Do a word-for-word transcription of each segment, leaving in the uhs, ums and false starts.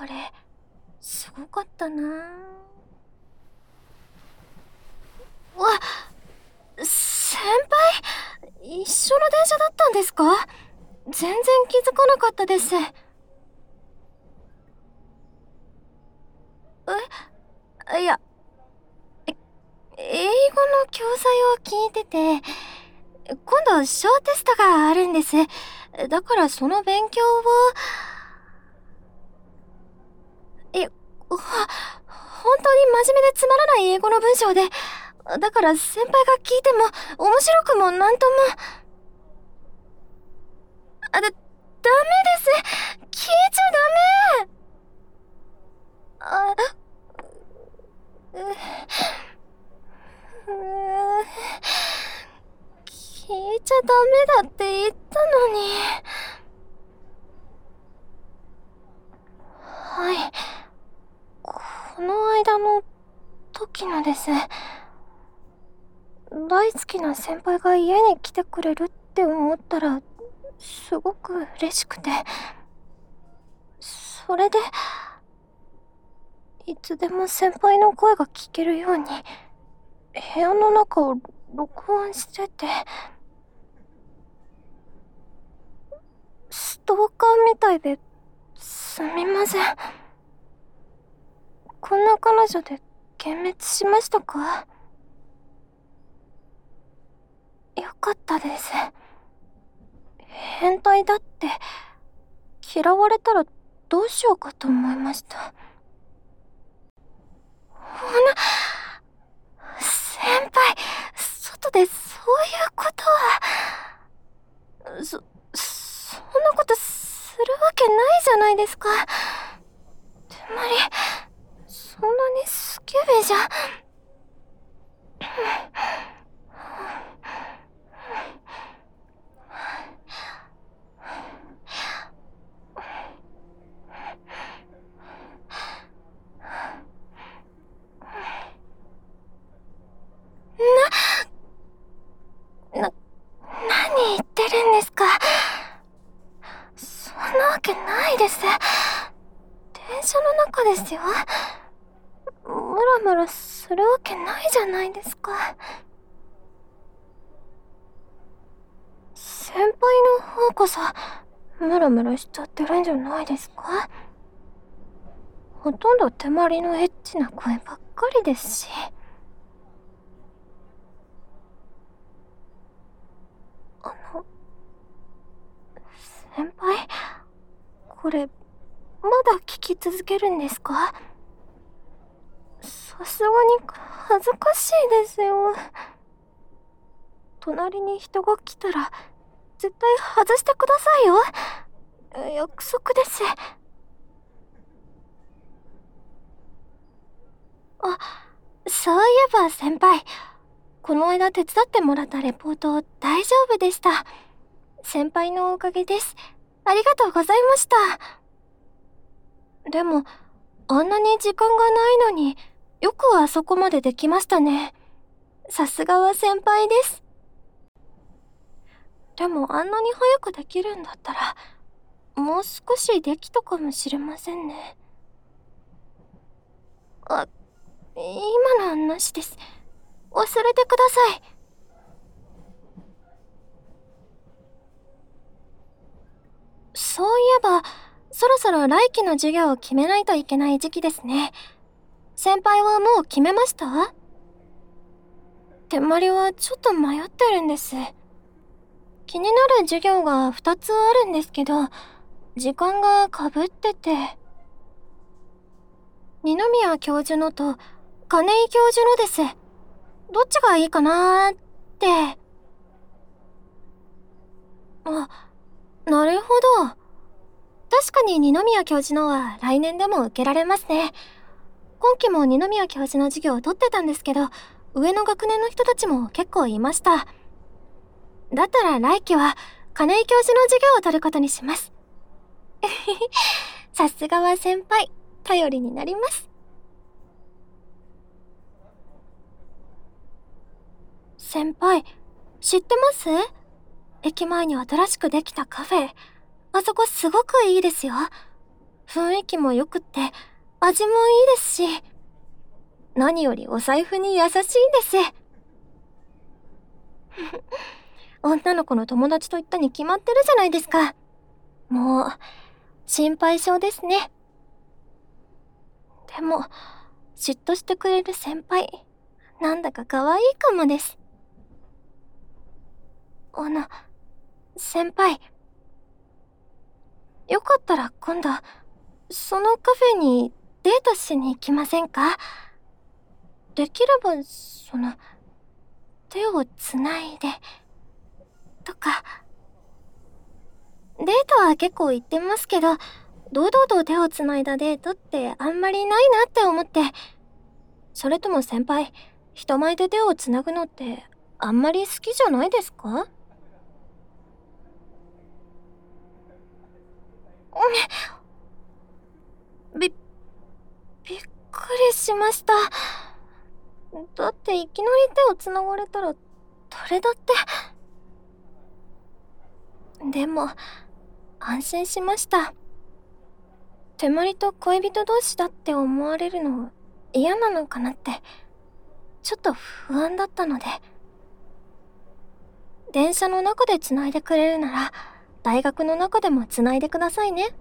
あれ、すごかったなぁ。わ、先輩、一緒の電車だったんですか？全然気づかなかったです。え、いや、え英語の教材を聞いてて、今度小テストがあるんです。だからその勉強を。え、ほ、本当に真面目でつまらない英語の文章で、だから先輩が聞いても面白くもなんとも。あ、だ、ダメです。聞いちゃダメ。あ、う、う、聞いちゃダメだって言ったのに。はい。この間の時のです。大好きな先輩が家に来てくれるって思ったら、すごく嬉しくて。それで、いつでも先輩の声が聞けるように、部屋の中を録音してて。ストーカーみたいですみません。こんな彼女で幻滅しましたか？よかったです。変態だって嫌われたらどうしようかと思いました。ほな、先輩、外でそういうことは。そ、そんなことするわけないじゃないですか。つまり、そんなにスケベじゃ。な、な、何言ってるんですか。そんなわけないです。電車の中ですよ。ムラムラするわけないじゃないですか。先輩の方こそムラムラしちゃってるんじゃないですか。ほとんど手まりのエッチな声ばっかりですし。あの、先輩、これまだ聞き続けるんですか？さすがに恥ずかしいですよ。隣に人が来たら絶対外してくださいよ。約束です。あ、そういえば先輩、この間手伝ってもらったレポート大丈夫でした。先輩のおかげです。ありがとうございました。でも、あんなに時間がないのによくあそこまでできましたね。さすがは先輩です。でもあんなに早くできるんだったら、もう少しできたかもしれませんね。あ、今のはなしです。忘れてください。そういえば、そろそろ来期の授業を決めないといけない時期ですね。先輩はもう決めました？手まりはちょっと迷ってるんです。気になる授業がふたつあるんですけど、時間がかぶってて。二宮教授のと金井教授のです。どっちがいいかなーって。あ、なるほど。確かに二宮教授のは来年でも受けられますね。今期も二宮教授の授業を取ってたんですけど、上の学年の人たちも結構いました。だったら来期は金井教授の授業を取ることにします。さすがは先輩、頼りになります。先輩、知ってます？駅前に新しくできたカフェ。あそこすごくいいですよ。 雰囲気も良くって味もいいですし、何よりお財布に優しいんです。女の子の友達と言ったに決まってるじゃないですか。もう心配性ですね。でも嫉妬してくれる先輩、なんだか可愛いかもです。あの先輩、よかったら今度そのカフェにデートしに行きませんか？できればその手をつないでとか。デートは結構行ってますけど、堂々と手をつないだデートってあんまりないなって思って。それとも先輩、人前で手をつなぐのってあんまり好きじゃないですか？び、びっくりしました。だっていきなり手をつながれたら誰だって。でも安心しました。手まりと恋人同士だって思われるの嫌なのかなってちょっと不安だったので。電車の中で繋いでくれるなら大学の中でも繋いでくださいね。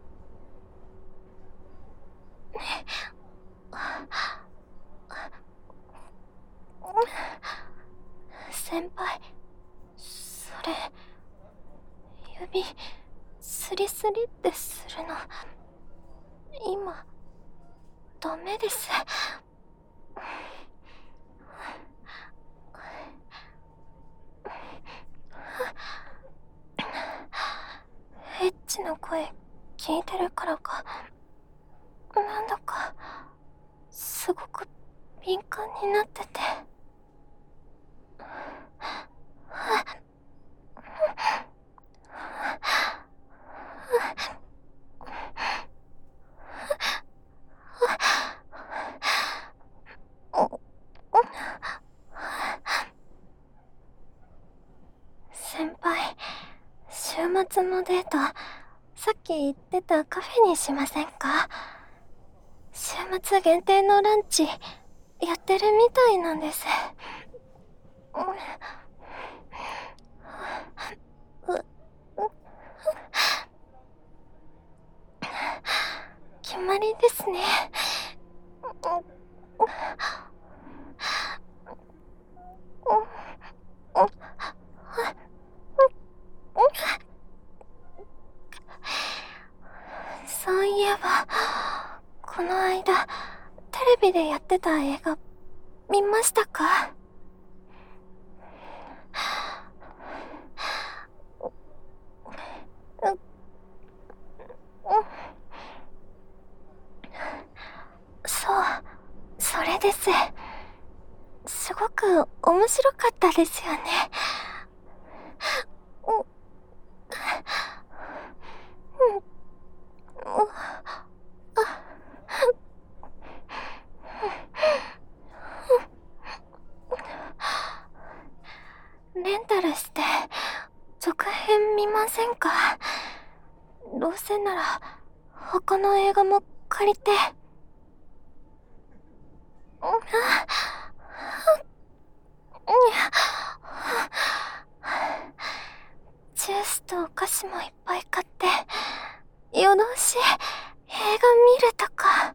先輩、それ指スリスリってするの今ダメです。エッチな声聞いてるからかなんだかすごく敏感になってて。先輩、週末のデート、さっき言ってたカフェにしませんか？週末限定のランチやってるみたいなんです。決まりですね。そういえばこの間テレビでやってた映画見ましたか？そう、それです。すごく面白かったですよね。レンタルして続編見ませんか？どうせなら他の映画も借りて。ジュースとお菓子もいっぱい買って夜通し映画見るとか。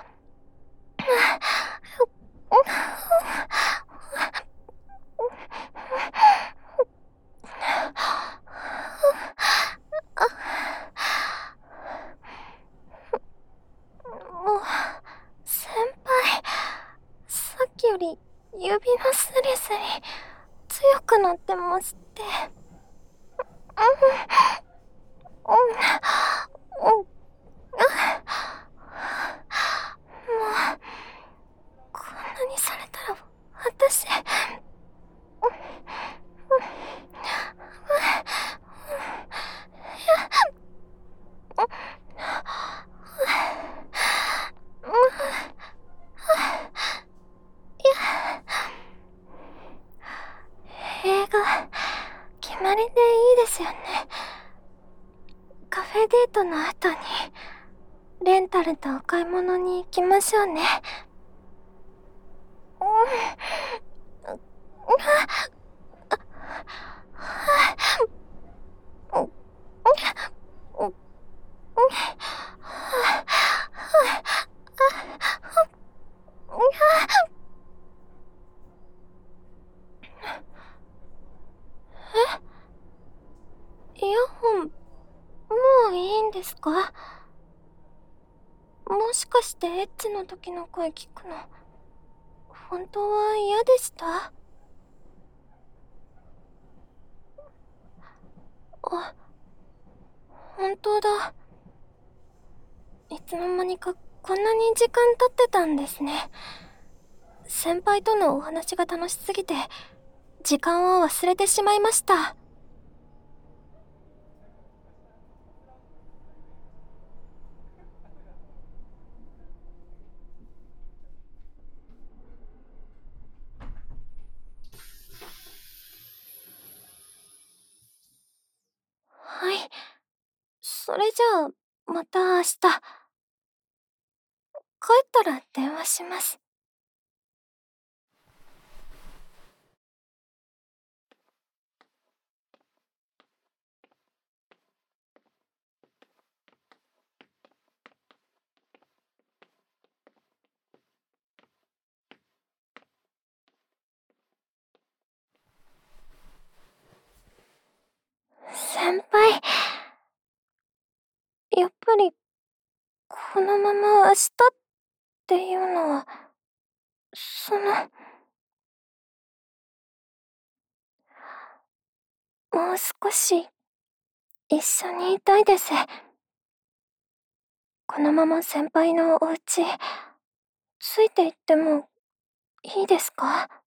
もう先輩、さっきより指のスリスリ強くなってまして。もうこんなにされたら私映画決まりでいいですよね。カフェデートの後にレンタルとお買い物に行きましょうね。うん。え、イヤホン、もういいんですか？もしかしてエッチの時の声聞くの、本当は嫌でした？あ、本当だ。いつの間にかこんなに時間経ってたんですね。先輩とのお話が楽しすぎて、時間を忘れてしまいました。はい。それじゃあ、また明日。帰ったら電話します。先輩、やっぱり、このまま明日っていうのは、その、もう少し、一緒にいたいです。このまま先輩のお家、ついて行ってもいいですか？